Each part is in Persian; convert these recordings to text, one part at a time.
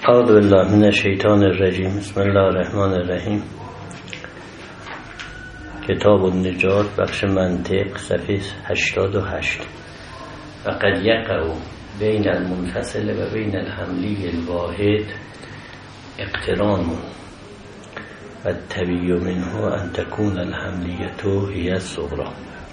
اعوذ بالله من الشیطان الرجیم. بسم الله الرحمن الرحیم. کتاب النجات، بخش منطق، صفحه 88. و قد یقع بین المنفصل و بین الحملی الواحد اقتران و الطبیعی منه ان تكون الحملیة هی الصغری.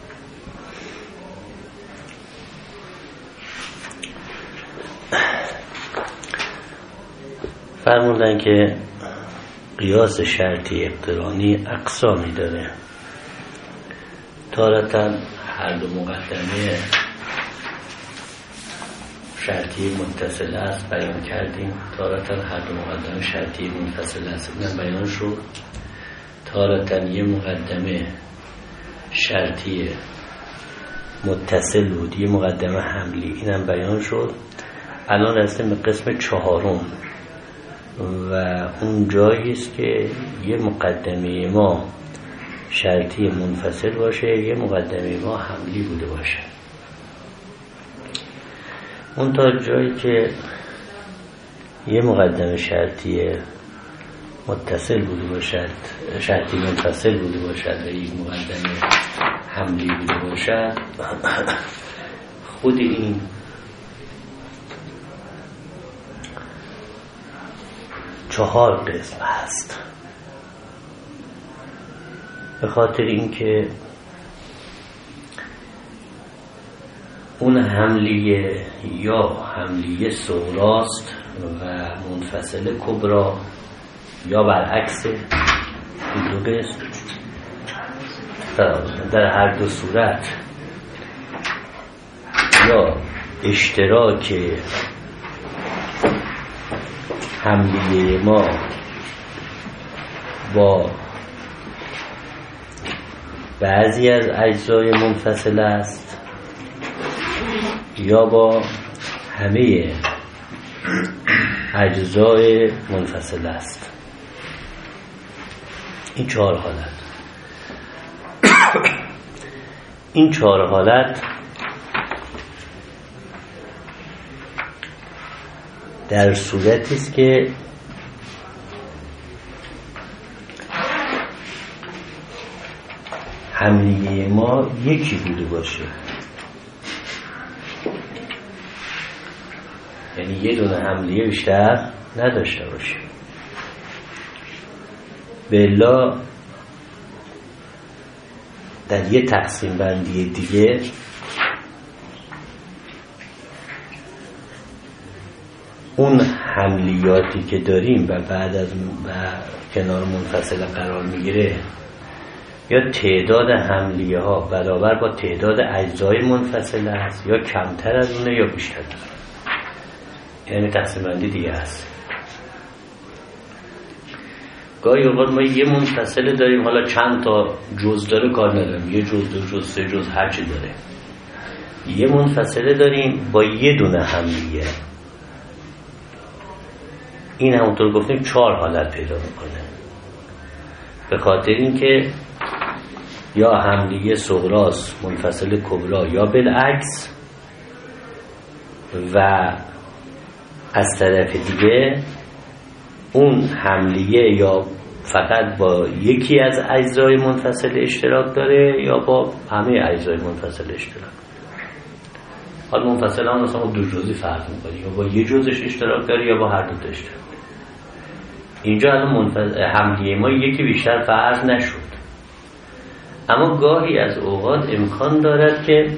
فرمودن که قیاس شرطی اقترانی اقسامی داره. تارةً هر دو مقدمه شرطی متصل است بیان کردیم، تارةً هر دو مقدمه شرطی منفصل است اینم بیان شد، تارةً یه مقدمه شرطی متصل بود یه مقدمه حملی اینم بیان شد. الان رسیدیم به قسم چهارم و اون جایی است که یه مقدمه ما شرطی منفصل باشه، یه مقدمه ما حملی بوده باشه. اون تا جایی که یه مقدمه شرطی متصل بوده باشد، شرطی منفصل بوده باشد و یک مقدمه حملی بوده باشد، خود این چهار قسم هست. به خاطر اینکه اون حملیه یا حملیه صغراست و منفصل کبرا، یا برعکس این دو قسم. در هر دو صورت یا اشتراک حملیه ما با بعضی از اجزای منفصل است یا با همه اجزای منفصل است. این چهار حالت این چهار حالت در صورتی است که حملیه ما یکی بوده باشه، یعنی یه دونه حملیه بیشتر نداشته باشه. بلا در یه تقسیم بندی دیگه اون حملیاتی که داریم و بعد از کنار منفصل قرار میگیره، یا تعداد حملیه ها برابر با تعداد اجزای منفصل است، یا کمتر از اونه یا بیشتر از اونه. یعنی تقسیم بندی دیگه هست. گاهی اوقات ما یه منفصل داریم، حالا چند تا جز داره کار نداریم، یه جز، دو جز، سه جز، هر چی داره. یه منفصل داریم با یه دونه حملیه. این همونطور گفتیم چهار حالت پیدا میکنه. به خاطر اینکه یا حملیه صغراست منفصل کبرا یا بالعکس، و از طرف دیگه اون حملیه یا فقط با یکی از اجزای منفصل اشتراک داره یا با همه اجزای منفصل اشتراک. حالا منفصل هم مثلا دو جزئی فرق میکنه، یا با یه جزش اشتراک داره یا با هر دو تا اشتراک داره. اینجا الان حملیه ما یکی بیشتر فرق نشد، اما گاهی از اوقات امکان دارد که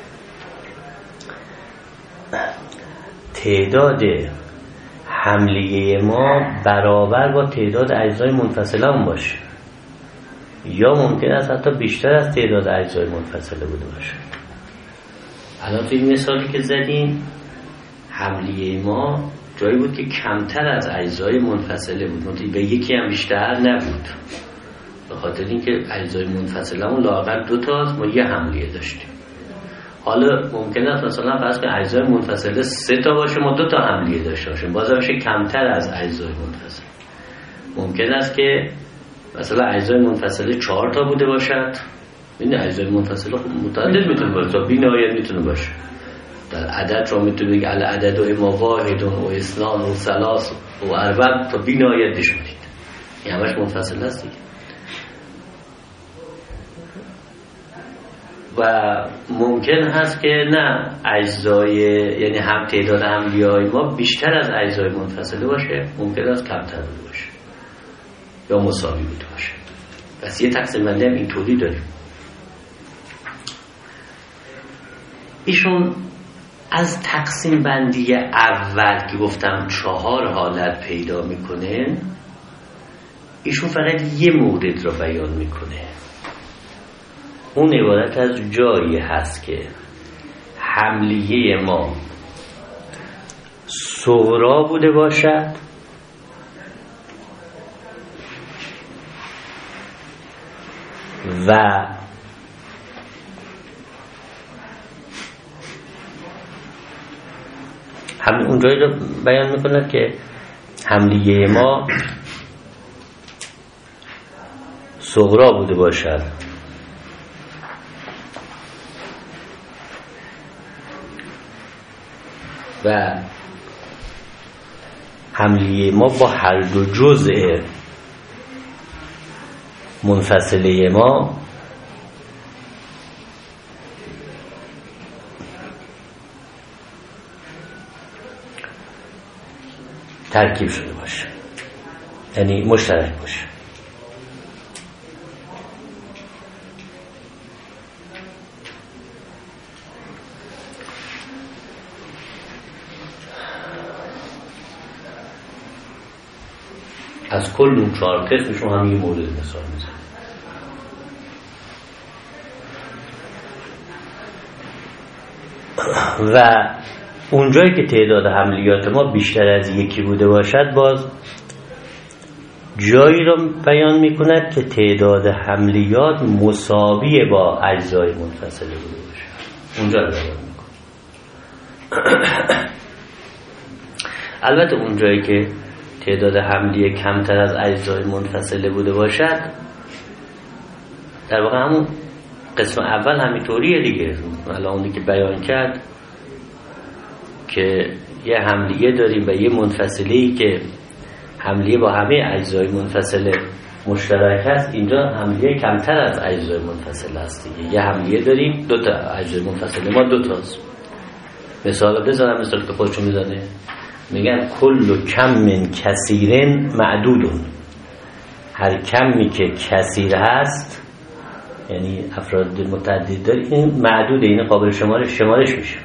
تعداد حملیه ما برابر با تعداد اجزای منفصله هم باشه، یا ممکن است حتی بیشتر از تعداد اجزای منفصله بوده باشه. الان توی این مثالی که زدیم حملیه ما جایی بود که کمتر از اجزای منفصله بود، به یکی هم بیشتر نبود، به خاطر اینکه اجزای منفصله همون لااقل دو تاست، ما یه حملیه داشتیم. حالا ممکنه است مثلا فرض کنید اجزای منفصله 3 تا باشه، ما 2 تا حملیه داشته باشیم، بازم میشه کمتر از اجزای منفصل. ممکن است که مثلا اجزای منفصله 4 تا بوده باشد، این اجزای منفصله متعدد میتونه باشه، تا بی‌نهایت میتونه باشه، در عدد رو میتونی بگی العدد و اما واحد و اثنان و ثلاث و اربع تا بین آیت بشونید، این همش منفصل هست دیگه. و ممکن هست که نه اجزای، یعنی هم تعداد حملیه‌های ما بیشتر از اجزای منفصله باشه، ممکن است کمتر بوده باشه یا مساوی بوده باشه. پس یه تقسیم بندی هم اینطوری داریم. ایشون از تقسیم بندی اول که گفتم 4 حالت پیدا میکنه، ایشون فقط یه مورد رو بیان میکنه. اون عبارت از جایی هست که حملیه ما صغرا بوده باشد و همین اونجایی رو بیان میکنه که حملیه ما صغرا بوده باشد و حملیه ما با هر دو جزء منفصله ما ترکیب شده باشه، یعنی مشترک باشه. از کل اون 4 قسمشون هم یه مورد مثال میزنه. و اونجایی که تعداد حملیات ما بیشتر از یکی بوده باشد، باز جایی رو بیان میکند که تعداد حملیات مساوی با اجزای منفصله بوده باشد، اونجا رو بیان میکنه. البته اونجایی که تعداد حملیه کمتر از اجزای منفصله بوده باشد، در واقع همون قسم اول همینطوریه دیگه. الان اونی که بیان کرد که یه حملیه داریم و یه منفصله‌ای که حملیه با همه اجزای منفصله مشترک هست، اینجا حملیه کمتر از اجزای منفصله است دیگه. یه حملیه داریم، 2 تا اجزای منفصله ما 2 تاست. مثال بزنم، مثال که خودشون میزنه، میگن کل کم من کثیرن معدودون. هر کمی که کثیر هست، یعنی افراد متعدد داره، این معدوده، این قابل شمارش میشه.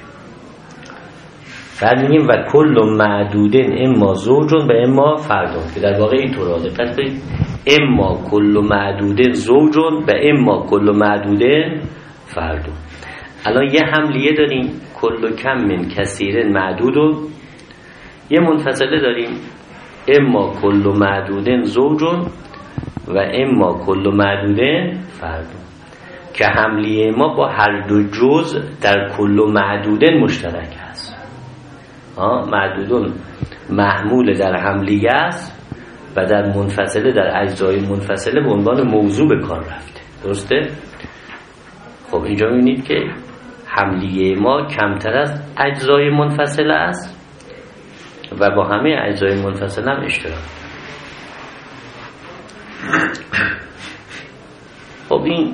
بعد میگیم و کل معدودن اما زوجون و اما فردون، که در واقع این طور دقت کنید، اما کل معدودن زوجون و اما کل معدودن فردون. الان یه حملیه داریم کل کم من کثیرن معدودون، یه منفصله داریم اما کل معدودن زوجون و اما کل معدودن فردون، که حملیه ما با هر دو جزء در کل معدودن مشترک هست. معدودون محمول در حملیه است و در منفصله، در اجزای منفصله به عنوان موضوع به کار رفته. درسته؟ خب اینجا می‌بینید که حملیه ما کمتر از اجزای منفصله است و با همه اجزای منفصله هم اشتراک. خب این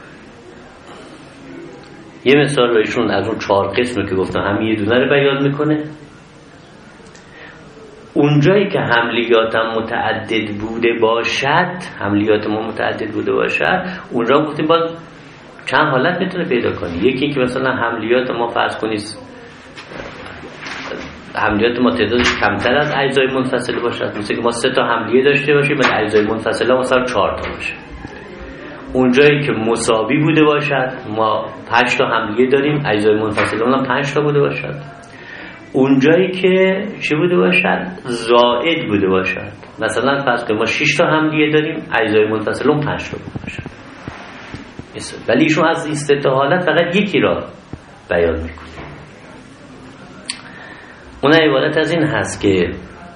یه مثال رو ایشون از اون 4 قسم که گفتم همین یه دونه رو بیان میکنه. اونجایی که حملیاتم متعدد بوده باشد، حملیات ما متعدد بوده باشد، اونجا گفتیم باز چند حالت میتونه پیدا کنی. یکی که مثلا حملیات ما فرض کنید حملیات ما تعدادش کمتر از اجزای منفصله باشد، مثل که ما 3 تا حملیه داشته باشیم ولی اجزای منفصله مثلا 4 تا باشه. اونجایی که مساوی بوده باشد، ما 5 تا حملیه داریم، اجزای منفصله اونم 5 تا بوده باشد. اونجایی که چی بوده باشد؟ زائد بوده باشد. مثلا فرض کنیم ما 6 تا حملیه داریم، اجزای منفصله اون 5 تا بوده باشد. ولی ایشون از این 3 تا حالت فقط یکی را بیان میکنه. اون عبارت از این هست که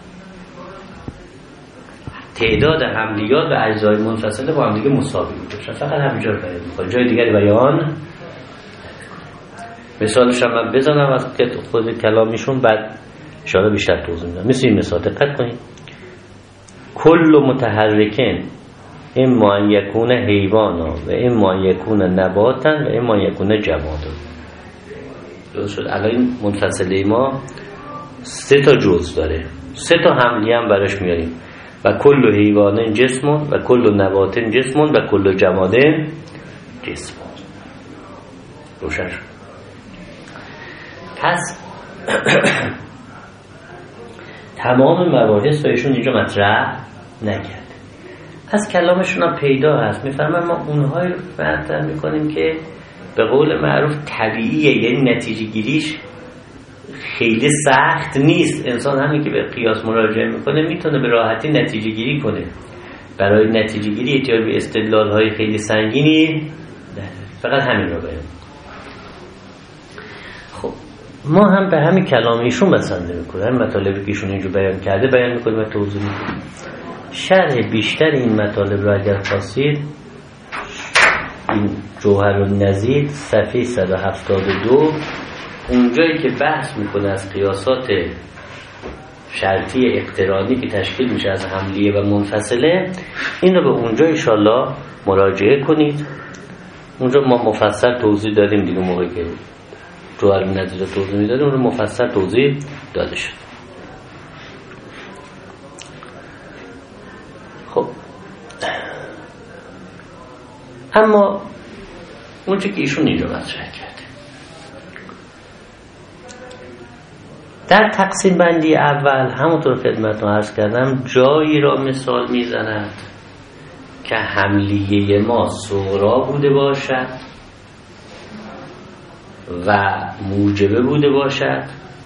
تعداد حملیات و اجزای منفصله با هم دیگه مساوی بوده باشن. فقط همینجا رو بیان میکنه، جای دیگری بیان. مثالش هم من بزنم از خود کلامیشون، بعد اشاره بیشتر توضیح میدم. مثل این مثال دقت کنید: کل متحرکن اما ان یکون حیوانا و اما ان یکون نباتا و اما ان یکون جمادا. درست شد؟ الان این منفصله ما 3 تا جزء داره، 3 تا حملی هم براش میاریم: و کل حیوان جسمون و کل نبات جسمون و کل جماد جسمون. روشن شد؟ پس تمام مباحث ایشون اینجا مطرح نکرد. از کلامشون هم پیدا هست، میفرمان ما اونهایی رو مطرح میکنیم که به قول معروف طبیعیه، یعنی نتیجه گیریش خیلی سخت نیست. انسان همین که به قیاس مراجعه میکنه میتونه به راحتی نتیجه گیری کنه. برای نتیجه گیری احتیاج به استدلال های خیلی سنگینی نداره. فقط همین رو بیان. خب ما هم به همین کلام ایشون بسنده میکنیم، همین مطالبی که ایشون اینجا بیان کرده بیان میکنیم و توضیح میکنیم. شرح بیشتر این مطالب رو اگر خواستید، این جوهرالنظیر صفحه 172، اونجایی که بحث میکنه از قیاسات شرطی اقترانی که تشکیل میشه از حملیه و منفصله، این رو به اونجا انشالله مراجعه کنید. اونجا ما مفصل توضیح دادیم دیگه، موقعی که جوهرالنظیر رو توضیح میدادیم اون رو مفصل توضیح داده شد. خب اما اونچه که ایشون اینجا مطرح کرده در تقسیم بندی اول، همونطور خدمتتون عرض کردم، جایی را مثال میزند که حملیه ما صغرا بوده باشد و موجبه بوده باشد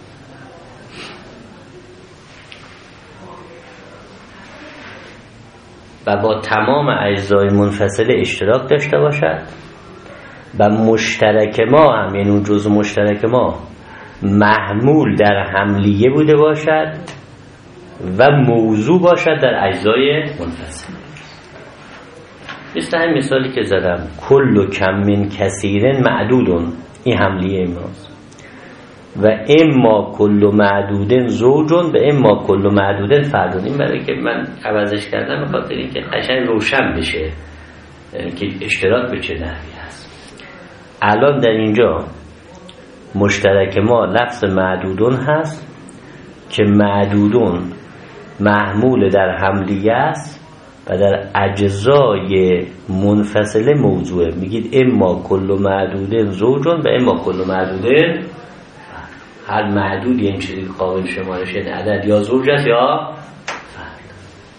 و با تمام اجزای منفصله اشتراک داشته باشد و مشترک ما هم، یعنی اون جزء مشترک ما، محمول در حملیه بوده باشد و موضوع باشد در اجزای منفصله. مثل همین مثالی که زدم، کل کم من کثیر معدودون، این حملیه ماست، و اما کل معدودن زوجون و اما کل معدودن فردون. این برای که من عوضش کردم به خاطر اینکه قشنگ روشن بشه که اشتراک به چه نحوی هست. الان در اینجا مشترک ما لفظ معدودون هست که معدودون محمول در حملیه است و در اجزای منفصله موضوعه. میگید اما کل معدودن زوجون و اما کل معدودن، هر معدود یعنی چیزی قابل شمارش، یعنی عدد یا زوج است یا فرد،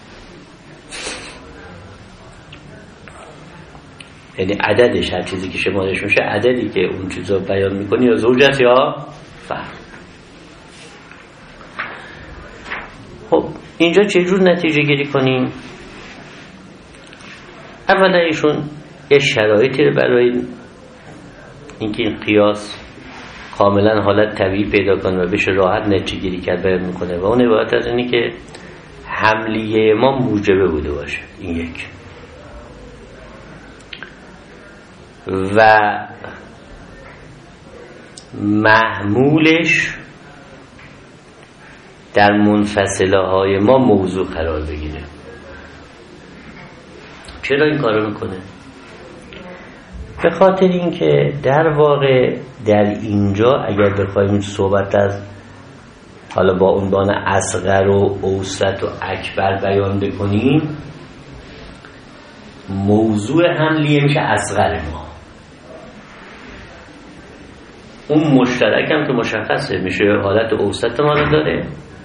یعنی عددش، هر چیزی که شمارش میشه عددی که اون چیزا بیان میکنی یا زوج است یا فرد. خب اینجا چجور نتیجه گیری کنیم؟ اولا ایشون یه شرایطی رو برای اینکه این قیاس کاملا حالت طبیعی پیدا کنه و بشه راحت نتیجه گیری کرد بیان میکنه و اون عبارت از اینه که حملیه ما موجبه بوده باشه، این یک، و محمولش در منفصله های ما موضوع قرار بگیره. چرا این کارو میکنه؟ به خاطر اینکه در واقع در اینجا اگر بخوایم صحبت از حالا با عنوان اصغر و اوسط و اکبر بیان بکنیم، موضوع حملیه میشه اصغر ما، اون مشترک هم که مشخصه میشه حالت اوسط ما رو داره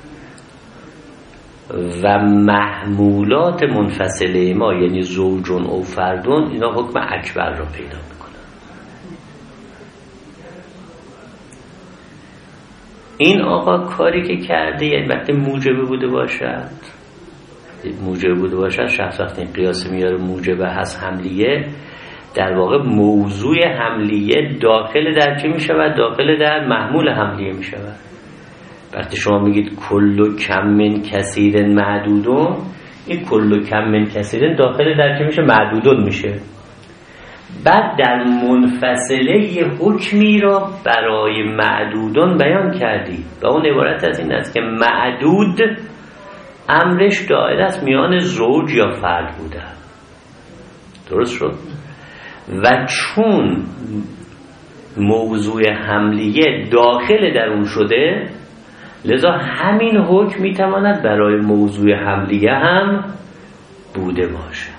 و محمولات منفصله ما یعنی زوجون او فردون، اینا حکم اکبر رو پیدا میکنن. این آقا کاری که کرده، یعنی وقتی موجبه بوده باشد شخص وقتی این قیاس میاره موجبه هست حملیه، در واقع موضوع حملیه داخل در چی میشود؟ داخل در محمول حملیه میشود. وقتی شما میگید کل کم من کثیر معدودون، این کل کم من کثیر داخل در چی میشه؟ معدودون میشه. بعد در منفصله یه حکمی را برای معدودان بیان کردی و اون عبارت از این است که معدود امرش دائره است میان زوج یا فرد بوده. درست شد؟ و چون موضوع حملیه داخل در اون شده، لذا همین حکم میتواند برای موضوع حملیه هم بوده باشد.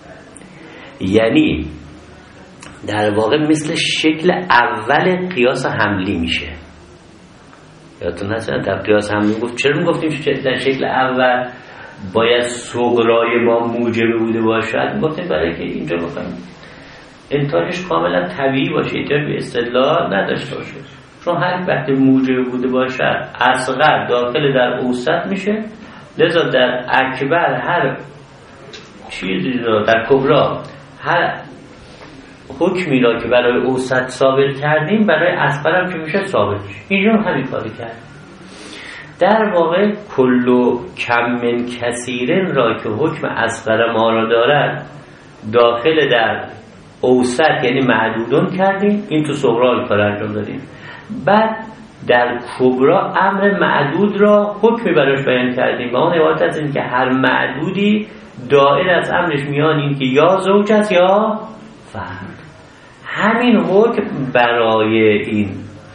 یعنی در واقع مثل شکل اول قیاس حملی میشه. یادتون هست در قیاس حملی گفت چرا میگفتیم در شکل اول باید صغرای ما موجب بوده باشد؟ میگفتیم برای که اینجا بکنیم انتاجش کاملا طبیعی باشه، احتیاج به استدلال نداشته باشه. چون هر وقت موجب بوده باشد اصغر داخل در اوسط میشه، لذا در اکبر هر چیزی را در کبرا هر حکمی را که برای اوسط ثابت کردیم برای اصغر هم که میشه ثابت میشه. اینجا همین کاری کرد. در واقع کل کم من کثیرن را که حکم اصغر ما را دارد داخل در اوسط یعنی معدودون کردیم، این تو صغرا کار انجام دادیم. بعد در کبرا امر معدود را حکمی براش بیان کردیم و اون عبارت از این که هر معدودی دائر از امرش میان این که یا زوج است یا فرد. همین حکم برای این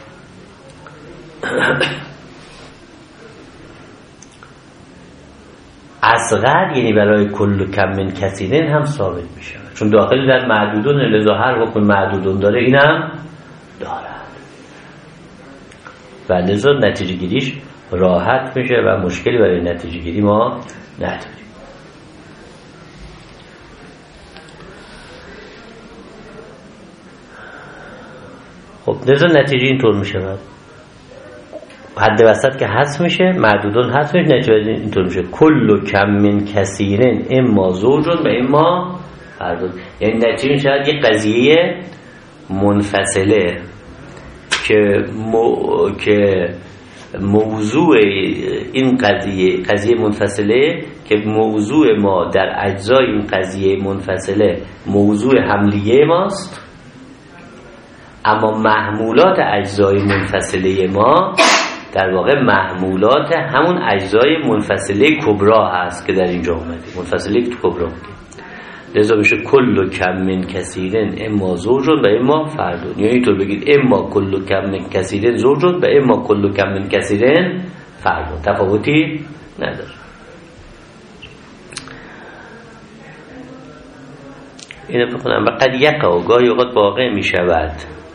اصغر یعنی برای کل کم من کثیرن هم ثابت میشه، چون داخل در معدودون، لذا هر حکم معدودون داره اینم دارد و لذا نتیجه گیریش راحت میشه و مشکلی برای نتیجه گیری ما نداریم. خب لذا نتیجه اینطور میشه، حد وسط که حذف میشه، معدودون حذف میشه، نتیجه اینطور میشه کل کم من کثیرن اما زوجون و اما فردون. یعنی نتیجه میشه یه قضیه منفصله که موضوع این قضیه منفصله که موضوع ما در اجزای این قضیه منفصله موضوع حملیه ماست، اما محمولات اجزای منفصله ما در واقع محمولات همون اجزای منفصله کبرا هست که در اینجا اومده، منفصله کبرا بوده. لذا میشه کل کم من کثیرن اما زوجون و اما فردون. یعنی اینطور بگید اما کل کم من کثیرن زوجون و اما کل کم من کثیرن فردون، تفاوتی نداره. اینو بخونم. و قد یقع، گاهی اوقات واقع میشود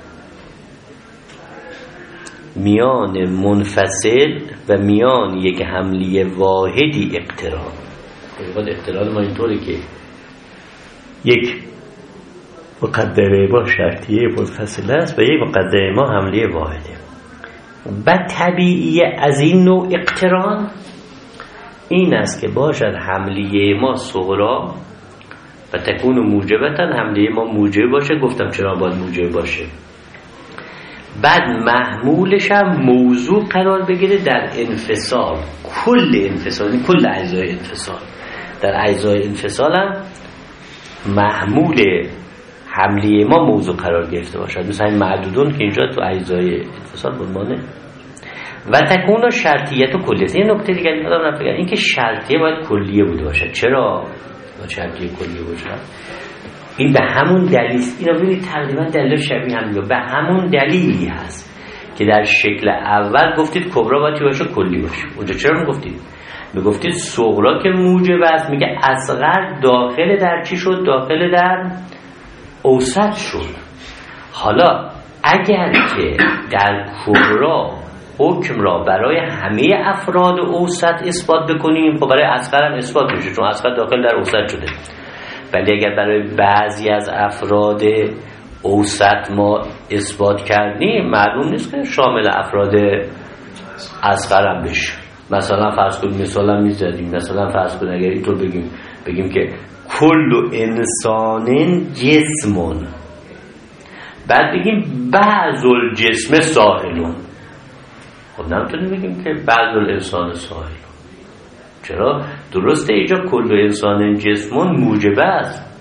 میان منفصل و میان یک حملی واحدی اقتران. اوقات اقتران ما اینطوره که یک مقدمه ما شرطیه منفصل است و یک مقدمه ما حمله واحده. و طبیعی از این نوع اقتران این است که باشد حمله ما صغرا و تکون موجبتا، حمله ما موجب باشه. گفتم چرا باید موجب باشه. بعد محمولش هم موضوع قرار بگیره در انفصال، کل انفصال، کل اجزای انفصال. در اجزای انفصال هم محمول حمله ما موضوع قرار گرفته باشد، مثل این معدودون که اینجا تو اجزای انفصال بمانه. و تکون شرطیت و کلیت. یه نکته دیگه یادم رفت بگم، این که شرطیه باید کلیه بوده باشد. چرا باید شرطیه کلیه باشد؟ این به همون دلیل، اینا ببینید تقریبا دلیل شبیه هم به همون دلیلی هست که در شکل اول گفتید کبرا باید باشه کلی باشه. اونجا چرا میگفتید؟ میگفتید صغرا که موجب است، میگه اصغر داخل در چی شد؟ داخل در اوسط شد. حالا اگر که در کبرا حکم را برای همه افراد اوسط اثبات بکنیم، خب برای اصغر هم اثبات میشه چون اصغر داخل در اوسط شده. ولی اگر برای بعضی از افراد اوسط ما اثبات کردیم، معلوم نیست که شامل افراد اصغر هم بشه. مثلا فرض کنیم، مثلا میزدیم، مثلا فرض کنیم اگر اینطور بگیم که کل انسان جسمون، بعد بگیم بعض الجسم ساحلون. خب نمیتونیم بگیم که بعض الانسان ساحلون. چرا؟ درسته اینجا کل انسان جسمون موجب است،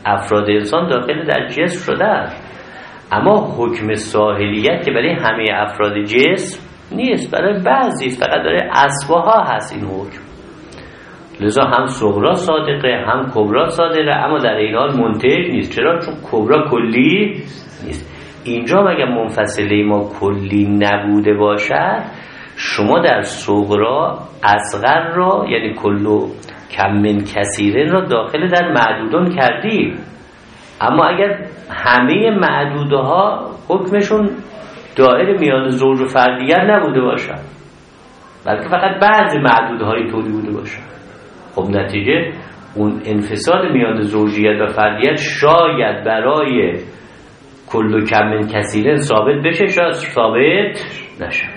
افراد انسان داخل در جسم شده، اما حکم ساحلیت که برای همه افراد جسم نیست، برای بعضی فقط داره اسباها هست این حکم. لذا هم صغرا صادقه هم کبرا صادقه، اما در این حال منتهی نیست. چرا؟ چون کبرا کلی نیست. اینجا مگه منفصله ما کلی نبوده باشد، شما در صغرا اصغر را یعنی کلو کم من کثیرن را داخل در معدودون کردی، اما اگر همه معدوده ها حکمشون دائره میان زوج و فردیت نبوده باشد، بلکه فقط بعضی معدوده های طوری بوده باشد، خب نتیجه اون انفصال میان زوجیت و فردیت شاید برای کلو کم من کثیرن ثابت بشه، شاید ثابت نشه.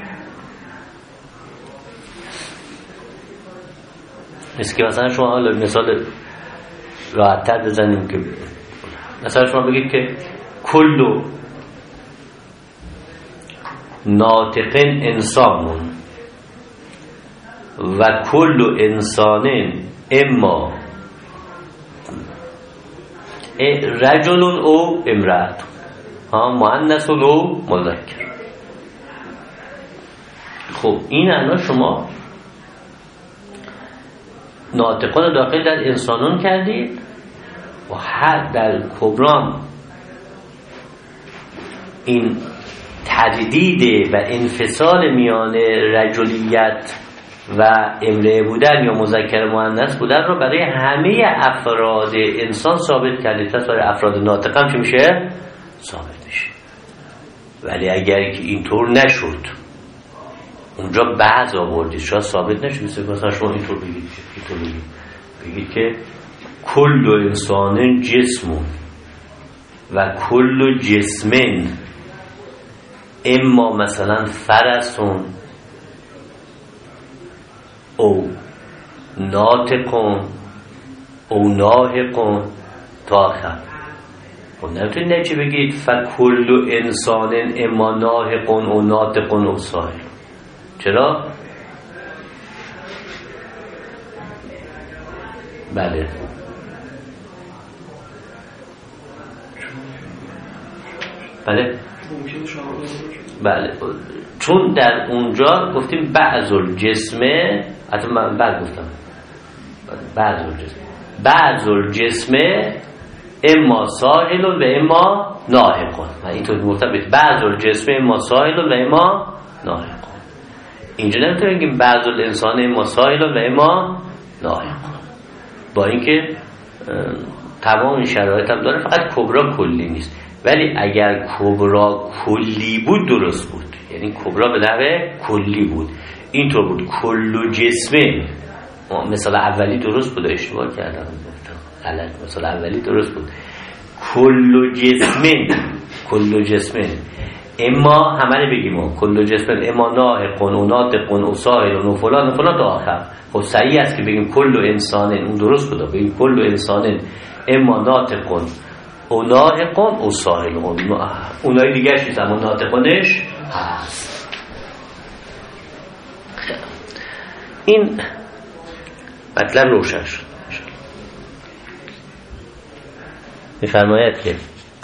که مثلا شما حالا مثال راحت تر بزنیم که مثلا شما بگید که کلو ناطقن انسانون و کلو انسانن اما رجلون او امرأت، مؤنث او مذکر. خب این الان شما ناطقان داخل در انسانون کردید و هر در کبرام این تجدید و انفصال میان رجلیت و امرأه بودن یا مذکر مؤنث بودن رو برای همه افراد انسان ثابت کردید، پس برای افراد ناطق هم چی میشه؟ ثابت میشه. ولی اگر که اینطور نشد، اونجا بعض آوردید شاید ثابت نشد. مثلا شما اینطور بگید که کل انسان جسمون و کل جسمن اما مثلا فرسون او ناطقون او ناهقون تا آخر. خب نمیتونید نچی بگید فکل انسان اما ناهقون او ناطقون او ساهل. چرا؟ بله بله چون در اونجا گفتیم بعض الجسمه، حتی من بعد گفتم بعض الجسمه اما ساحل و اما ناهقون. من اینطور گفتم بعض الجسمه اما ساحل و اما ناهقون. اینجا نمیتونیم بگیم بعض الانسان اما ساحل و اما ناهقون، با اینکه تمام این شرایط هم داره، فقط کبرا کلی نیست. ولی اگر کبرا کلی بود درست بود، یعنی کبرا به نحو کلی بود، اینطور بود کلو جسمه. مثال اولی درست بود، اشتباه کردم غلط. مثال اولی درست بود، کلو جسمه اما همه رو بگیم کلو جسمه اما ناهقون و ناطقون و ساهلون و فلان و فلان تا آخر. خب صحیح است که بگیم کلو انسانن، اون درست بود، بگیم کلو انسانن اما ناطقون و ناهقون و ساهلون. اونای دیگه چیز اما ناطقونش هست. این مطلب روشن شد. می‌فرماید که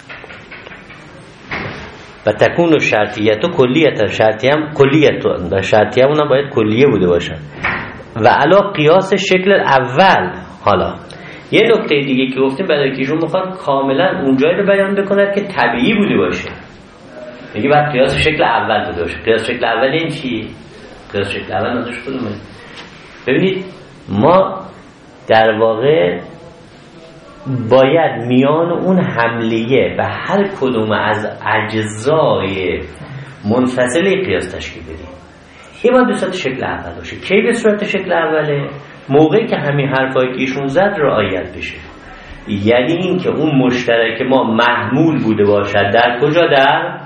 و تکون شرطیت و کلیت، شرطی هم کلیت و شرطی هم اونم باید کلیه بوده باشن. و علا قیاس شکل اول. حالا یه نکته دیگه که گفتیم برای که ایشون میخواد کاملا اونجایی رو بیان بکند که طبیعی بوده باشه، میگه بعد قیاس شکل اول بوده باشه. قیاس شکل اول این چی؟ قیاس شکل اول نداشت کدومه؟ ببینید ما در واقع باید میان اون حملیه و هر کدوم از اجزای منفصله قیاس تشکیل بدیم. این باید به صورت شکل اول باشه. کی به صورت شکل اوله؟ موقعی که همین حرفایی که ایشون زد رعایت بشه. یعنی این که اون مشترک ما محمول بوده باشد در کجا؟ در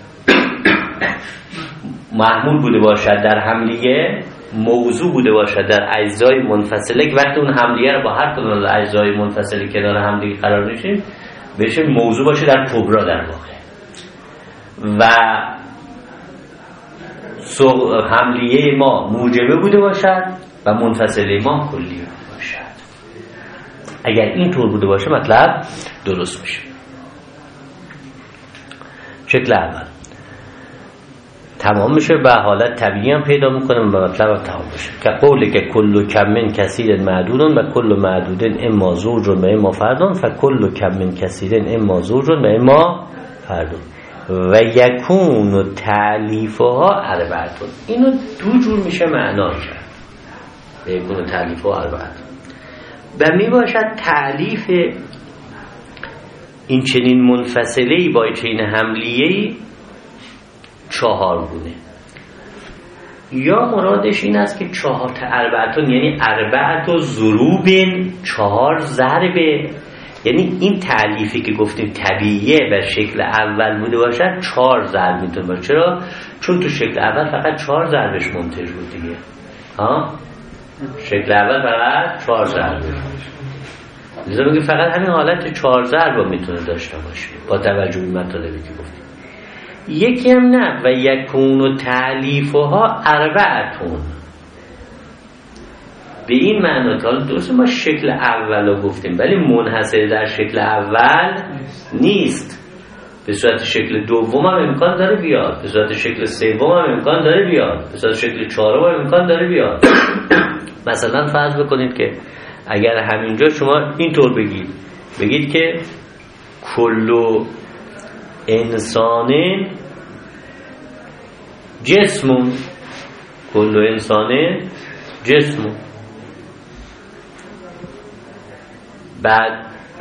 محمول بوده باشد در حملیه، موضوع بوده باشد در اجزای منفصله، که وقتی اون حملیه رو با هر کدوم از اجزای منفصله کنار حملیه قرار میشیم بشه موضوع باشه در کبرا در واقع، و حملیه ما موجبه بوده باشد و منفصله ما کلیه باشد. اگر این طور بوده باشه مطلب درست میشه. شکل اول تمام میشه و حالت طبیعی هم پیدا میکنه و مطلب هم تمام میشه. که قوله که کل کم من کثیر معدود و کل معدود اما زوج و اما فرد فکل کم من کثیر اما زوج و اما فرد و یکون تعلیفها اربعتون. اینو دو جور میشه معنا کرد. یکون تعلیفها اربعتون و میباشد تعلیف این چنین منفصله‌ای با چنین حملیه‌ای 4 گونه. یا مرادش این است که 4 اربعتون یعنی اربعت ضروب 4 ضربه، یعنی این تعلیفی که گفتیم طبیعیه و شکل اول بوده باشد 4 ضرب میتونه باشه. چرا؟ چون تو شکل اول فقط 4 ضربش منتج بود دیگه. شکل اول فقط 4 ضرب لذا میگه فقط همین حالت 4 ضرب میتونه داشته باشه با توجه به مطالبی که گفتیم. یکی هم نه و یکون تعلیفها اربعتون به این معنی که درسته ما شکل اول رو گفتیم ولی منحصر در شکل اول نیست، به صورت شکل دوم هم امکان داره بیاد، به صورت شکل سوم هم امکان داره بیاد، به صورت شکل چهارم هم امکان داره بیاد. مثلا فرض بکنید که اگر همینجا شما اینطور بگید که کل انسان جسمون، کل انسان جسمون، بعد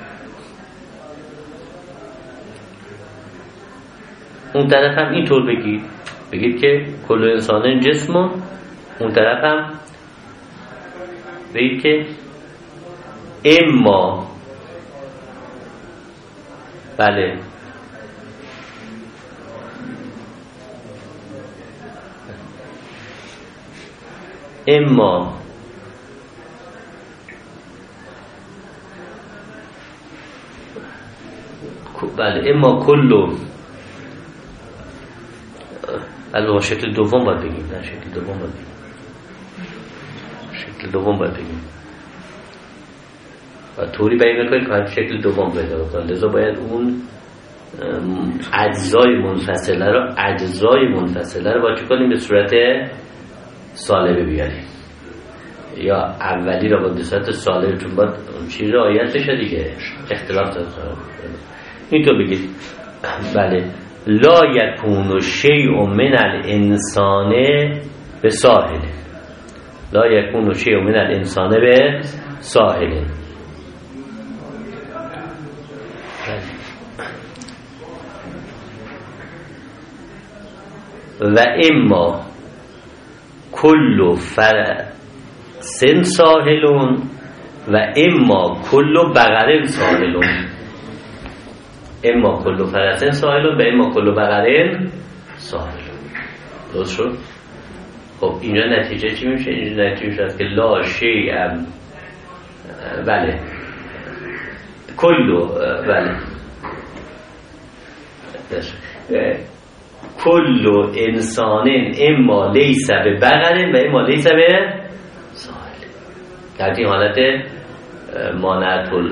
اون طرف هم اینطور بگید که کل انسان جسمون، اون طرف هم بگید که اما بله اما بله اما کلو الان شکل دوم باید بگیم، نه شکل دوم باید بگیم، شکل دوم باید بگیم و طوری بیان میکنیم که شکل دوم پیدا بکنه. لذا باید اون اجزای منفصله رو با چه کنیم؟ به صورت سالبه بیاریم، یا اولی رو با صورت سالبه، چون باید اون چیز رو آیت بشه دیگه، اختلاف داره. اینطور بگید بله لا یکون شیء من الانسان به ساحل، لا یکون شیء من الانسان به ساحل. و اما کل فرسن ساحلون و اما کل بقرن ساحلون، اما کل فرسن ساحلون و اما کل بقرن ساحلون. درست شد؟ خب اینجا نتیجه چی میشه؟ اینجا نتیجه میشه که لا شیء بله کلو بله کل انسان اما لیس به بقرن و اما لیس به ساحل. در این حالت مانعتل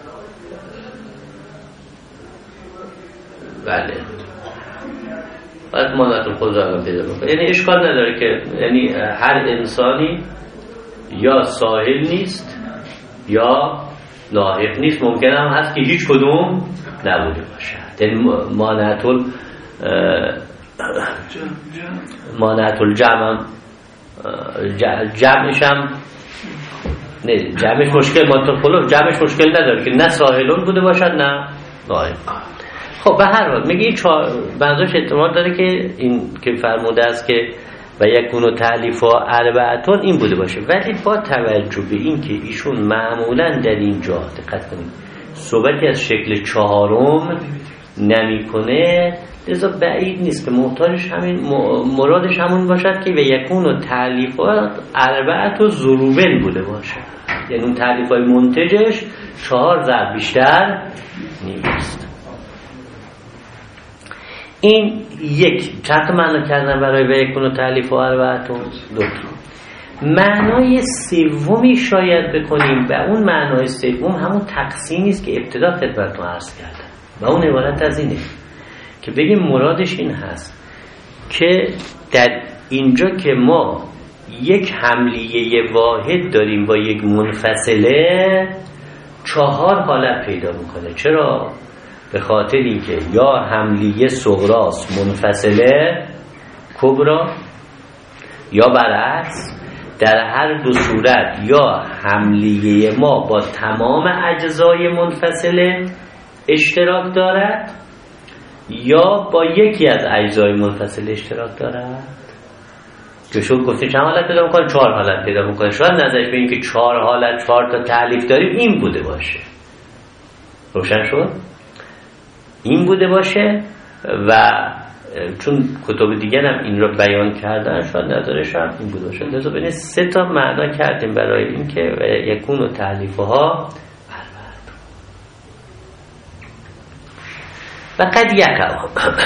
بله باید مانعتل خود را پیدا بکنه. یعنی اشکال نداره که یعنی هر انسانی یا ساحل نیست یا لاحق نیست، ممکن هم هست که هیچ کدوم نبوده باشه. یعنی مانعتل جمعش هم نه، جمعش مشکل نداره که نه ساحلون بوده باشد نه لاحق. خب به هر حال میگه این منظورش احتمال داره که این که فرموده است که و یکونو تعلیفا اربعتون این بوده باشه، ولی با توجه به این که ایشون معمولا در اینجا دقت کنید صحبتی از شکل چهارم نمیکنه، لذا بعید نیست که محتاجش همین مرادش همون باشد که و یکونو تعلیفا اربعت ضروبن بوده باشه، یعنی اون تعلیفای منتجش 4 ضرب بیشتر نیست. این یک چند معنا کردن برای و یکونو تعلیفا اربعتون، دو تا. معنای سومی شاید بکنیم و اون معنای سوم همون تقسیمی است که ابتدا خدمتتون عرض کردم و اون عبارت از اینه که بگیم مرادش این هست که در اینجا که ما یک حملیه واحد داریم با یک منفصله 4 حالت پیدا میکنه. چرا؟ به خاطر اینکه یا حملیه صغراست منفصله کبرا، یا برعکس در هر دو صورت یا حملیه ما با تمام اجزای منفصله اشتراک دارد یا با یکی از اجزای منفصله اشتراک دارد. که شد گفته چند حالت پیدا میکنه؟ 4 حالت پیدا میکنه. شاید نظرش به این که 4 حالت 4 تا تعلیف داریم این بوده باشه. روشن شد؟ این بوده باشه و چون کتب دیگر هم این رو بیان کردن شاید نظرش هم این بوده باشه. لذا بینید 3 تا معنا کردیم برای این که یکون و تعلیفها و قد یکا.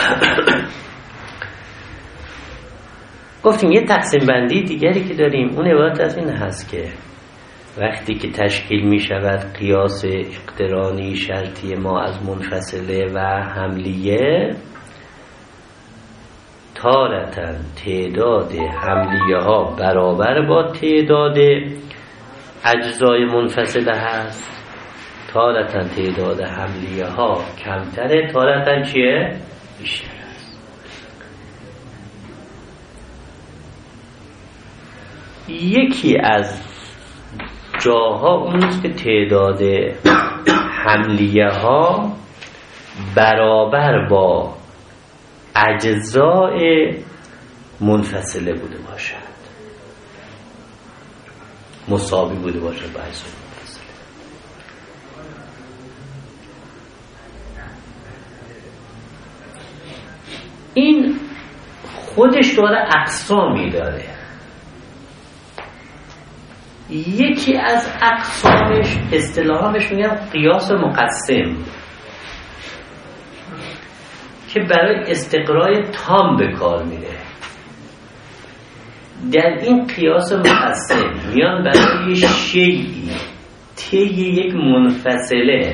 گفتیم یه تقسیم بندی دیگری که داریم اون عبارت از این هست که وقتی که تشکیل می شود قیاس اقترانی شرطی ما از منفصله و حملیه، تارتاً تعداد حملیه ها برابر با تعداد اجزای منفصله هست، تارتاً تعداد حملیه ها کمتره، تارتاً چیه؟ بیشتر است. یکی از جاها اونست که تعداد حملیه ها برابر با اجزای منفصله بوده باشد، مساوی بوده باشد با اجزای منفصله. این خودش داره اقسامی داره. یکی از اقسامش اصطلاحا بهش میگن قیاس مقسم که برای استقرای تام به کار میره. در این قیاس مقسم میان برای شیئی طی یک منفصله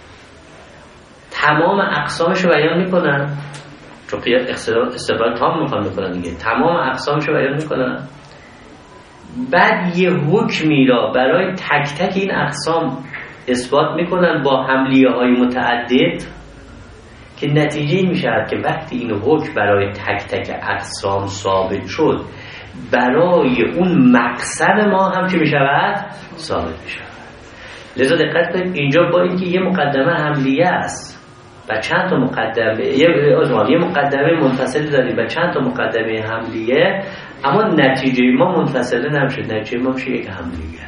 تمام اقسامش رو بیان میکنن، چون استقرای تام میکنن دیگه، تمام اقسامش رو بیان میکنن. بعد یه حکمی را برای تک تک این اقسام اثبات میکنن با حملیه های متعدد که نتیجه این میشه که وقتی این حکم برای تک تک اقسام ثابت شد برای اون مقصد ما هم چه میشود؟ ثابت میشود. لذا دقت کنید اینجا با اینکه یه مقدمه حملیه است و چند تا مقدمه یه مقدمه منفصل داریم و چند تا مقدمه حملیه، اما نتیجه ما منفصله نمیشه، نتیجه ما میشه یک حملیه،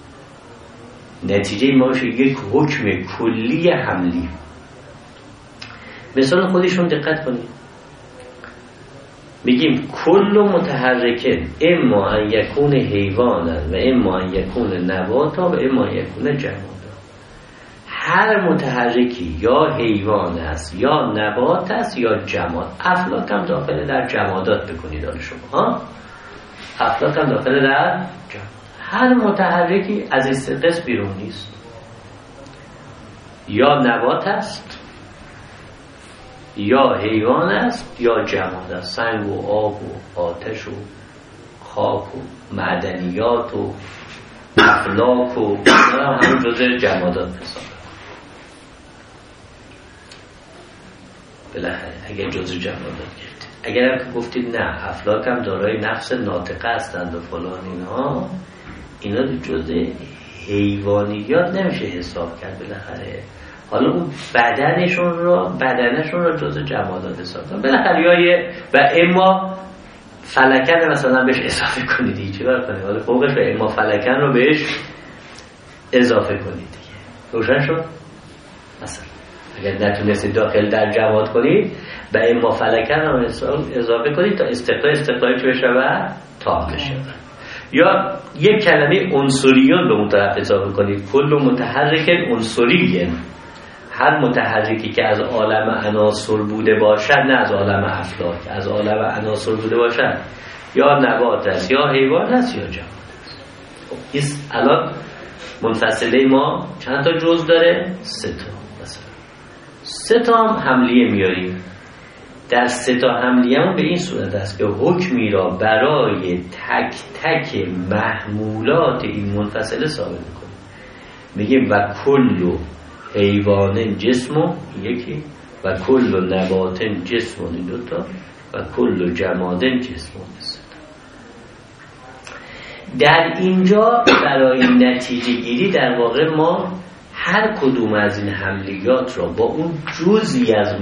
نتیجه ما میشه یک حکم کلی حملی. مثال خودشون دقت کنید، میگیم کل متحرکه اما ان یکون حیوانا و اما ان یکون نباتا و اما ان یکون جمادا. هر متحرکی یا حیوان است یا نبات است یا جماد. افلاک هم داخل در جمادات بکنید حال شما، افلاک هم داخل در جماد. هر متحرکی از استقص بیرون نیست، یا نبات است یا حیوان است یا جماد است. سنگ و آب و آتش و خاک و معدنیات و افلاک و همون جزء جمادات حساب. بالاخره اگر جزء جمادات گفتید، اگر هم گفتید نه افلاک هم دارای نفس ناطقه هستند و فلان اینا جزء حیوانیات نمیشه حساب کرد. بالاخره حالا اون بدنشون رو جزء جمادات حساب کنید. بالاخره و اما فلکن مثلا بهش اضافه کنید، چی کار کنید؟ حالا فوقش و اما فلکن رو بهش اضافه کنید دیگه. روشن شد؟ مثلا اگر نتونستید داخل در جماد کنید و اما فلکن رو اضافه کنید تا استقرای چه بشه و تام بشه. یا یک کلمه عنصریون به اون طرف اضافه کنید، کل متحرک عنصریه، هر متحرکی که از عالم عناصر بوده باشد، نه از عالم افلاک، از عالم عناصر بوده باشد، یا نبات است یا حیوان است یا جماد. الان منفصله ما چند تا جزء داره؟ 3 تا. مثلا 3 تا هم حملیه میاریم. در 3 تا حملیه هم به این صورت است که حکمی را برای تک تک محمولات این منفصله ثابت میکنیم. میگیم و کل حیوان جسم یکی و کل نبات جسم 2 تا و کل جماد جسم 3 تا. در اینجا برای نتیجه گیری در واقع ما هر کدوم از این حملیات را با اون جزئی از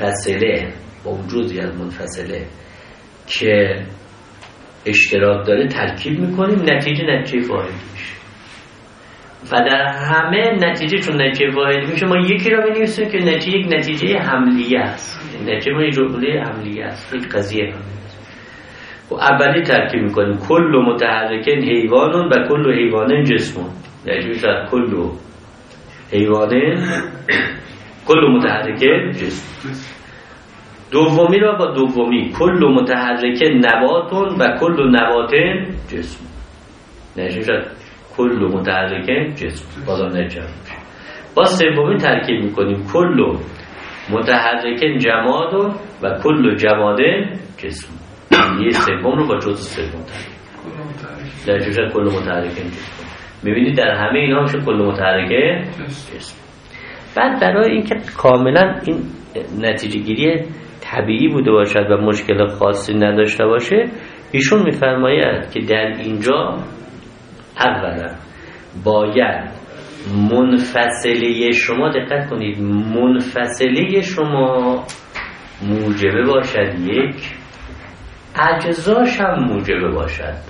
منفصله که اشتراک داره ترکیب میکنیم، نتیجه واحد میشه. و در همه نتیجه چون نتیجه واحد میشه ما یکی را بنویسیم که یک نتیجه حملیه است. نتیجه ما یک جمله حملیه است، یک قضیه حملیه است. و اولی ترکیب میکنیم کل متحرکن حیوانون و کل حیوانن جسمون. نتیجه شد کل حیوانن کل متحرکن جسم. دومی را با دومی کل متحرکن نباتون و کل نباتن جسم. نتیجه شد کل متحرکن جسم. بازم نتیجه میشه. با سومی ترکیب میکنیم کل متحرکن جمادون و کل جمادن جسم. یه سوم رو با جزء سوم ترکیب. نتیجه شد کل متحرکن جسم. میبینید در همه اینا میشه کل متحرکن جسم. بعد برای اینکه کاملا این نتیجه گیری طبیعی بوده باشد و مشکل خاصی نداشته باشه، ایشون میفرماید که در اینجا اولا باید منفصله شما، دقت کنید، منفصله شما موجبه باشد 1، اجزاش هم موجبه باشد 2.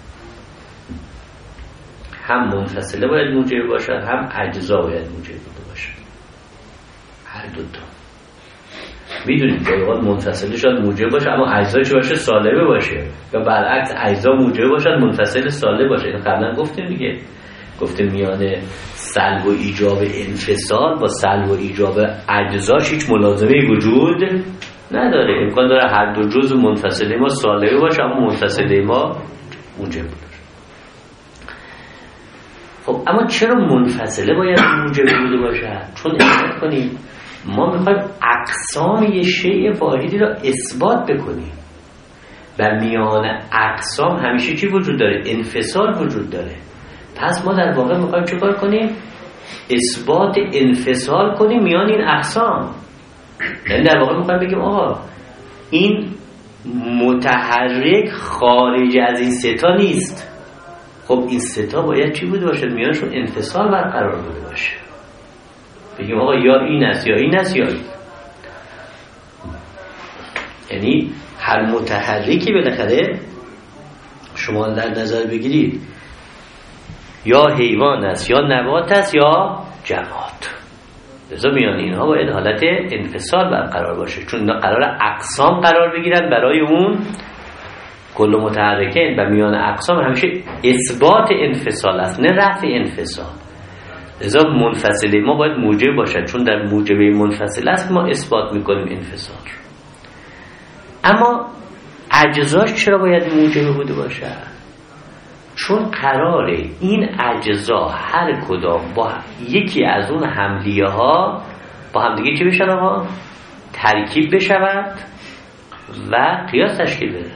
هم منفصله باید موجبه باشد، هم اجزا باید موجبه باشد، هر 2 تا. میدونید که اوقات منفصله شاید موجب باشه اما اجزاش باشه سالبه باشه، یا برعکس اجزا موجب باشد منفصل سالب باشه. این قبلا گفتیم دیگه، گفتیم میان سلب و ایجاب انفصال با سلب و ایجاب اجزاش هیچ ملازمه وجود نداره. امکان داره هر 2 جزء منفصله ما سالبه باشه اما منفصله ما موجب باشه. خب اما چرا منفصله باید موجب بوده باشه؟ چون احساس کنید ما میخوایم اقسام یه شیء واحدی را اثبات بکنیم و میان اقسام همیشه چی وجود داره؟ انفصال وجود داره. پس ما در واقع میخوایم چه کار کنیم؟ اثبات انفصال کنیم میان این اقسام. یعنی در واقع میخوایم بگیم آقا این متحرک خارج از این 3 تا نیست. خب این 3 تا باید چی بوده باشه؟ میانشون انفصال برقرار بوده باشه. بگیم آقا یا این است یا این است یا این. یعنی هر متحرکی بالاخره شما در نظر بگیرید یا حیوان است یا نبات است یا جماد. لذا میان اینها باید حالت انفصال برقرار باشه، چون اینا قرار اقسام قرار بگیرن برای اون کل متحرکین و میان اقسام همیشه اثبات انفصال است نه رفع انفصال. لذا منفصله ما باید موجب باشد، چون در موجبه منفصل است ما اثبات میکنیم انفصال. اما اجزاش چرا باید موجبه بوده باشد؟ چون قراره این اجزا هر کدام با یکی از اون حملیه ها با هم دیگه چی بشن آقا؟ ترکیب بشود و قیاس تشکیل بده.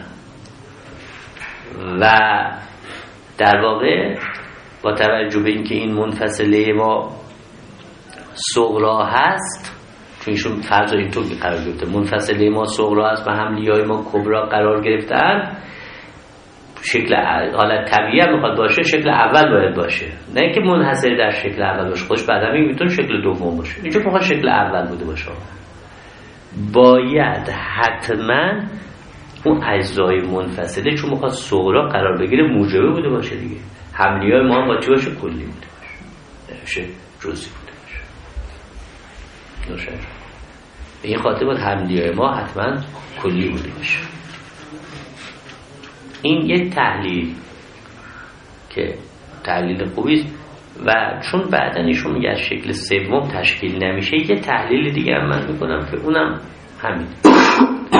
و در واقع با توجه به اینکه این منفصله ما صغرا هست، چون ایشون فرض اینطور قرار گرفته منفصله ما صغرا هست و حملیه‌های ما کبرا قرار گرفتن، شکل حالت طبیعی هم میخواد باشه شکل اول باید باشه، نه اینکه منحصر در شکل اول باشه. خودش بعدا میتونه شکل دوم باشه. اینجا میخواد شکل اول بوده باشه. باید حتما اون اجزای منفصله چون میخواد صغرا قرار بگیره موجبه بوده باشه دیگه. حملیه‌های ما هم باید چی باشه؟ کلی بوده باشه، نمیشه جزئی بوده باشه. درسته؟ به این خاطر باید حملیه‌های ما حتما کلی بوده باشه. این یک تحلیل که تحلیل خوبی است و چون بعداً ایشون میگه از شکل سوم تشکیل نمیشه، یه تحلیل دیگه هم من میکنم که اونم همین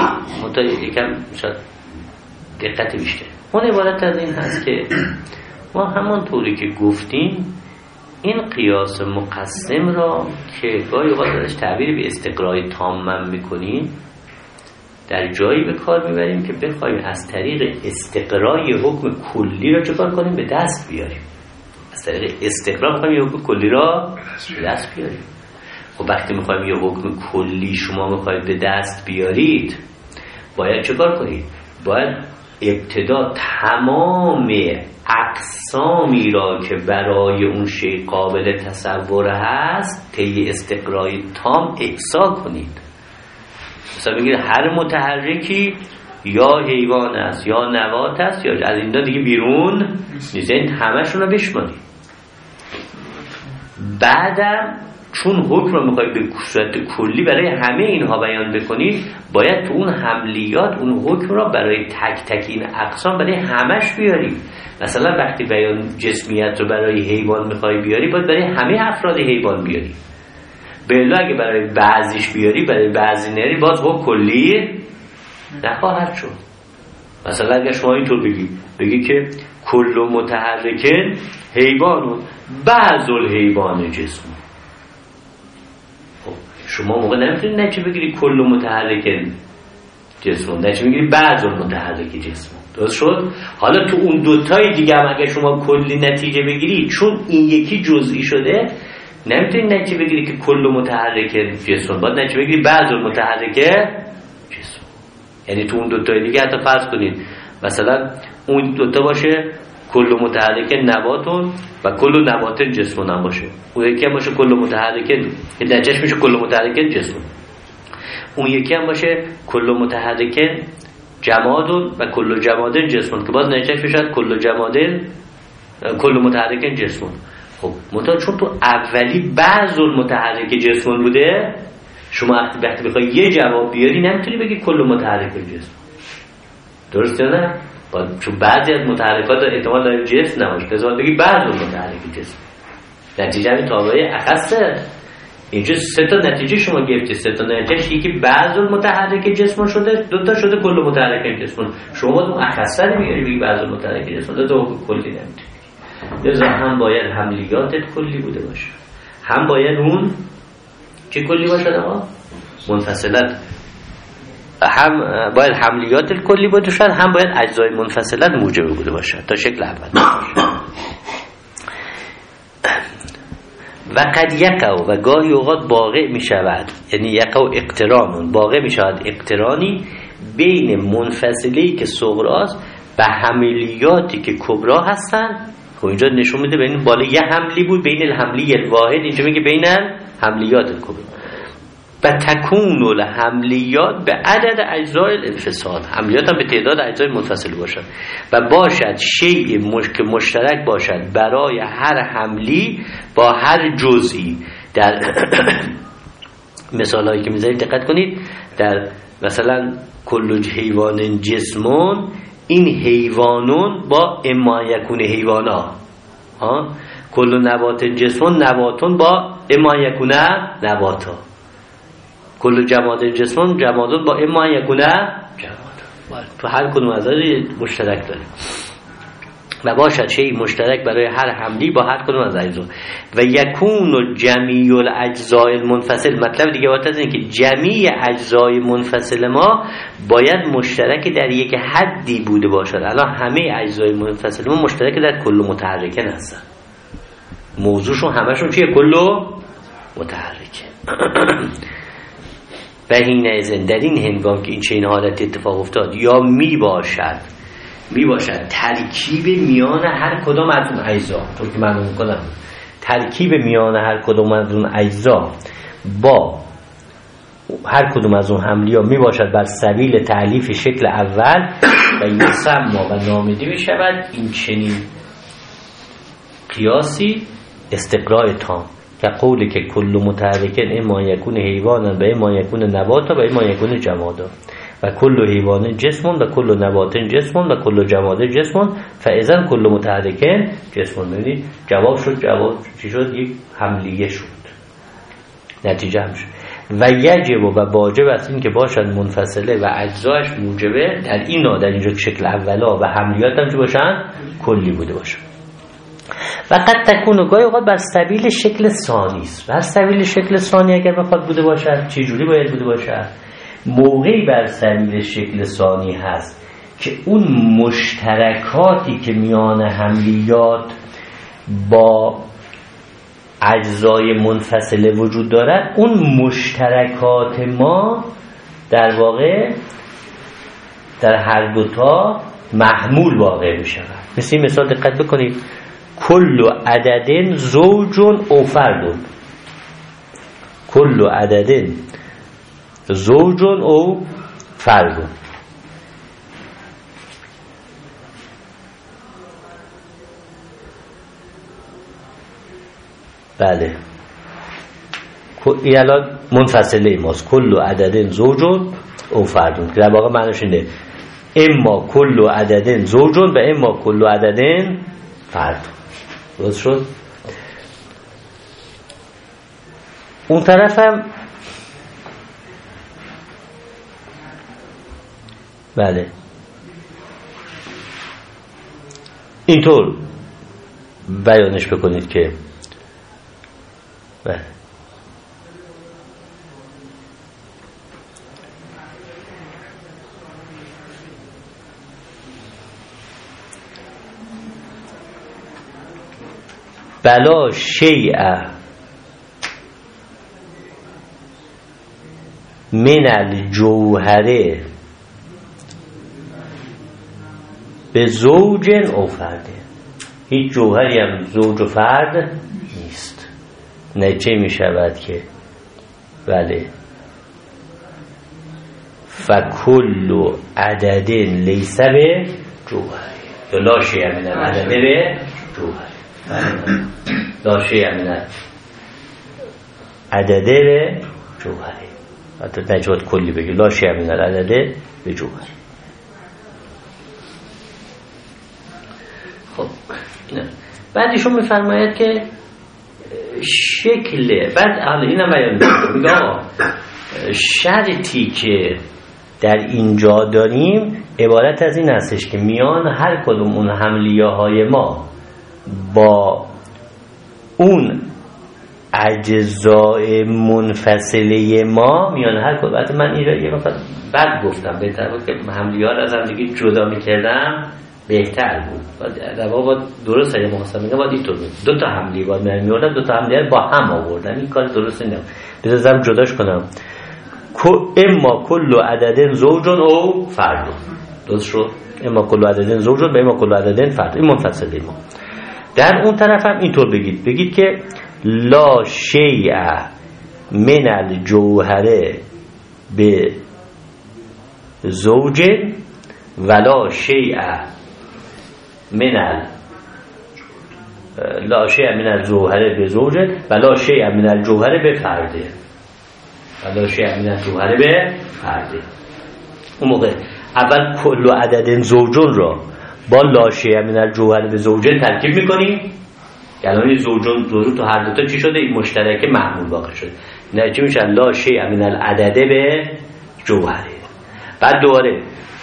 منتها یکم شاید دقت بیشتر. اون عبارت از این هست که ما همانطوری که گفتیم این قیاس مقسم را که گاهی اوقات ازش تعبیر به استقرای تام میکنیم در جایی به کار میبریم که بخوایم از طریق استقرای حکم کلی را چکار کنیم؟ به دست بیاریم. از طریق استقرا میخوایم یه حکم کلی را به دست بیاریم. خب وقتی میخوایم یه حکم کلی شما میخواید به دست بیارید باید چکار کنید؟ باید ابتدا تمام اقسامی را که برای اون شیء قابل تصور هست طی استقرای تام احصا کنید. مثلا بگید هر متحرکی یا حیوان است یا نبات است یا از این دیگه بیرون نیست، این همشون رو بشمارید. بعدم چون حکم رو میخواید به صورت کلی برای همه اینها بیان بکنید باید تو اون حملیات اون حکم رو برای تک تک این اقسام برای همش بیارید. مثلا وقتی بیان جسمیت رو برای حیوان میخوای بیاری باید برای همه افراد حیوان بیاری. بلا اگه برای بعضیش بیاری برای بعضی نری باز حکم کلی نخواهد شد. مثلا اگه شما اینطور بگی که کل متحرکن حیوانون بعض الحیوان جسم، شما موقع نمیتونید نچه بگیری کل متحرکن جسم، نچه بگیری بعض المتحرک جسم. درست شد؟ حالا تو اون دوتای دیگه هم اگه شما کلی نتیجه بگیری چون این یکی جزئی شده نمیتونید نتیجه بگیری که کل متحرک جسم، باید نتیجه بگیری بعض المتحرک جسم. یعنی تو اون دوتای دیگه حتی فرض کنید مثلا اون دوتا باشه کل متحرک نباتون و کل نبات جسمون هم باشه، اون یکی هم باشه کل متحرک که در چشم میشه کل متحرک جسمون، اون یکی هم باشه کل متحرک جمادون و کل جماد جسمون که باز نچش بشد کل متحرک جسمون. خب منتها چون تو اولی بعض المتحرک جسمون بوده شما وقتی بخوای یه جواب بیاری نمیتونی بگی کل متحرک جسم. درسته نه؟ چون بعضی از متحرکات احتمال داره جسم نباشه لازم بگی بعض المتحرک جسم. نتیجه همین تابعه اخصه. اینجا سه تا نتیجه شما گرفتی، سه تا نتیجه یکی بعض المتحرک جسم شده، دو تا شده کل متحرک جسم. شما باید اون اخصه رو میاری بگی بعض المتحرک جسم، دو تا کلی نمیتونی. لذا هم باید حملیاتت کلی بوده باشه، هم باید اون چه کلی باشه آقا؟ منفصلت. هم باید حملیات کلی بوده باشد، هم باید اجزای منفصلت موجب بوده باشد تا شکل اول. و قد یقع و گاهی اوقات واقع می شود، یعنی یقع اقتران، واقع می شود اقترانی بین منفصلی که صغراست و حملیاتی که کبرا هستن. خب اینجا نشون میده بین بالا یه حملی بود بین الحملی الواحد، اینجا میگه بین حملیات کبرا. و تکون الحملیات به عدد اجزای الانفصال، حملیات هم به تعداد اجزای منفصل باشد و باشد شیء که مشترک باشد برای هر حملی با هر جزئی. در مثال هایی که میذارید دقت کنید، در مثلا کل حیوان جسمون، این حیوانون با اما یکون حیوانا، کل نبات جسمون نباتون با اما یکون نباتا، کل جماد جسمون جمادون با اما یکونه جماد. تو هر کدوم از مشترک داره و باشد شیء مشترک برای هر حملی با هر کدوم از اجزا. و یکون جمیع الاجزاء المنفصل، مطلب دیگه واسه از این که جمیع اجزای منفصل ما باید مشترک در یک حدی بوده باشد. الان همه اجزای منفصل ما مشترک در کل متحرکن هستن، موضوعشون همشون چیه؟ کل متحرکه. و این ازن در این هنگام که این چنین حالت اتفاق افتاد یا می باشد ترکیب میان هر کدام از اون اجزا، طور که معلوم کنم ترکیب میان هر کدام از اون اجزا با هر کدام از اون حملی ها می باشد بر سبیل تألیف شکل اول و یسمى و نامیده می شود این چنین قیاسی استقراء تام، که قولی که کل متحرکن اما یکون حیوانا و اما یکون نباتا و اما یکون جمادا و کل حیوان جسمون و کل نبات جسمون و کل جماد جسمون فاذا کل متحرکن جسمون. ببینید جواب چی شد؟ یک حملیه شد، نتیجه هم شد. و یجب و واجب است این که باشد منفصله و اجزاش موجبه در اینجا شکل اولا و حملیات هم چی باشن؟ کلی بوده باشه. و قد تکون گاهی اوقات بر سبیل شکل ثانی است. بر سبیل شکل ثانی اگر بخواد بوده باشد چه جوری باید بوده باشد؟ موقعی بر سبیل شکل ثانی هست که اون مشترکاتی که میان حملیات با اجزای منفصله وجود دارد، اون مشترکات ما در واقع در هر دوتا محمول واقع می شود. مثل این مثال دقت بکنید: کل عدد زوج او فرد. کل عدد زوج او فرد. بله، این الان منفصله ماست. کل عدد زوج او فرد، در واقع معنیش اینه: اما کل عدد زوج و اما کل عدد فرد. درست شد؟ اون طرف هم بله اینطور بیانش بکنید که بله بلا شیء من الجوهره به زوج او فرد. هیچ جوهری هم زوج و فرد نیست. نتیجه می شود که بله فکل عدد لیس به جوهری، یا لا شیء من العدد به جوهری. لا شیء من العدد به جوهری. حتی نجواد کلی بگی لا شیء من العدد به جوهری. خب بعد ایشون میفرماید که شکل بعد حالا اینم بیان میگه آقا شرطی که در اینجا داریم عبارت از این هستش که میان هر کدوم اون حملیه های ما با اون اجزای منفصله ما میان هر کدوم، البته من این را یه وقت بعد گفتم بهتر بود که حملیه ها را از هم دیگه جدا میکردم بهتر بود. در واقع درست اگه مقاسم میگم باید اینطور بود: دو تا حملیه باید میاردم، دو تا حملیه با هم آوردم. این کار درست نیم، بذارم جداش کنم. اما کل عدد زوج او فرد. درست شد؟ اما کل عدد زوج و اما کل عدد فرد. این منفصله ما. در اون طرف هم اینطور بگید که لا شیء من الجوهره به زوج ولا شیء من لا شیء من الجوهره به زوج ولا شیء من الجوهره به فرده. ولا شیء من الجوهره به فرده. اون موقع اول کل عدد زوجون را با لا شیء من الجوهره به زوجه ترکیب میکنیم. یعنی زوجون تو هر دوتا چی شده؟ این مشترک محمول واقع شده. نتیجه میشه لا شیء من العدد به جوهره. بعد دوباره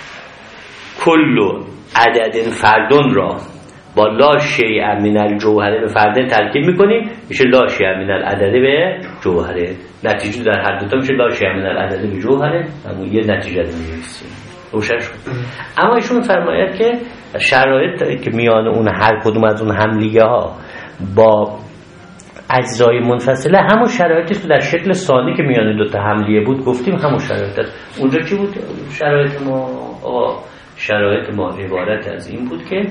کل عدد فردون را با لا شیء من الجوهره به فرد ترکیب میکنیم، میشه لا شیء من العدد به جوهره. نتیجه در هر دوتا میشه لا شیء من العدد به جوهره. همون یه نتیجه رو می‌گیریم. روشن شد. اما ایشون فرماید که شرایط که میان اون هر کدوم از اون حملیه ها با اجزای منفصله همون شرایطی که در شکل ثانی که میان دو تا حملیه بود گفتیم، همون شرایط است. اونجا چی بود شرایط ما؟ شرایط ما عبارت از این بود که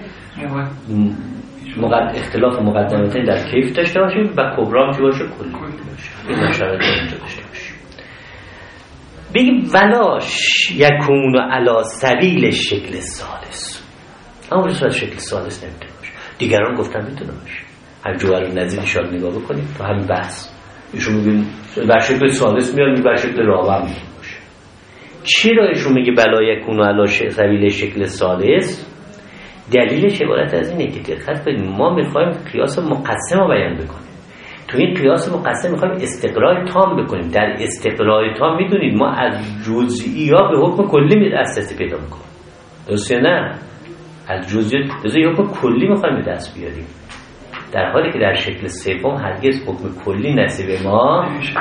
اختلاف مقدمتین در کیف داشته باشیم و کبرام چی باشه؟ کلی باشه. این شرایط اینجا داشته باشیم. بگیم ولاش یکون علی سبیل شکل ثالث. اما به صورت شکل ثالث نمیتونه باشه. دیگران گفتن میتونه باشه. هر جوهر نظیر ایشان نگاه بکنیم تو همین بحث ایشون میگن بر شکل ثالث میاد، بر شکل رابع میتونه باشه. چرا ایشون میگه بلا یکون علی سبیل شکل ثالث؟ دلیلش عبارت از اینه که دقت کنید ما میخوایم قیاس مقسم رو بیان بکنیم. تو این قیاس مقسم میخوایم استقرار تام بکنیم. در استقرار تام میدونید ما از جزئیات به حکم کلی دسترسی پیدا میکنیم. درست یا نه؟ از جزئیات به حکم کلی میخوایم به دست بیاریم. در حالی که در شکل سوم هرگز حکم کلی نصیب ما نمیشه.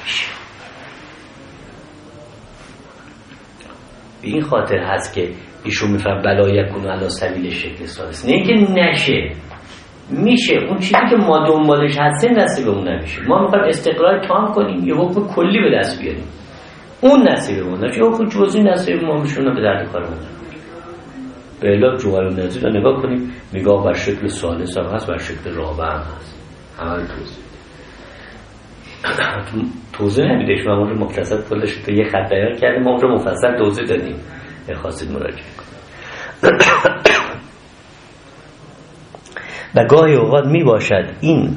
به این خاطر هست که ایشون میفهم بلا یکون علی سبیل شکل ثالث، نه اینکه نشه، میشه. اون چیزی که ما دنبالش هستیم نصیبمون نمیشه. ما میخوایم استقلال تام کنیم، یه حکم کلی به دست بیاریم، اون نصیبمون نمیشه. حکم جزئی نصیب ما میشونه، به درد کارمون نمیخوره. به الا جوهر النظیر رو نگاه کنیم، نگاه بر شکل ثالث هم هست، بر شکل رابع هم هست. همه توضیح نمیده، شما اون رو مختصر کلش تو یه خط بیان کردیم، ما اون رو مفصل توضیح دادیم، خواستید مراجعه کنید. و گاهی اوقات می باشد این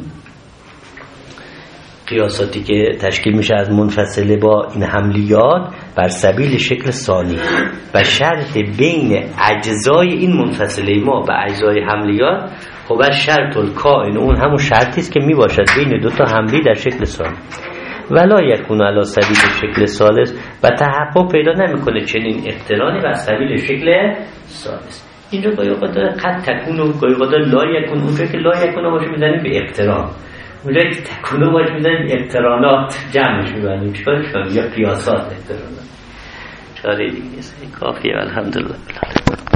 قیاساتی که تشکیل میشه از منفصله با این حملیات بر سبیل شکل ثانی و شرط بین اجزای این منفصله ما و اجزای حملیات، خب شرط الکائن اون همون شرطی است که می باشد بین دو تا حملی در شکل ثانی ولا یکون علی سبیل شکل ثالث و تحقق پیدا نمیکنه چنین اقترانی بر سبیل شکل ثالث. اینجا گاهی اوقات قد تکون و گاهی اوقات لا یکون، اونجا که لا یکون باشه میزنیم به اقتران، اونجا که تکون باشه میزنیم به اقترانات، جمعش میبنیم چیکارش کنیم یا قیاسات اقترانات. چاره دیگه کافیه. الحمدلله.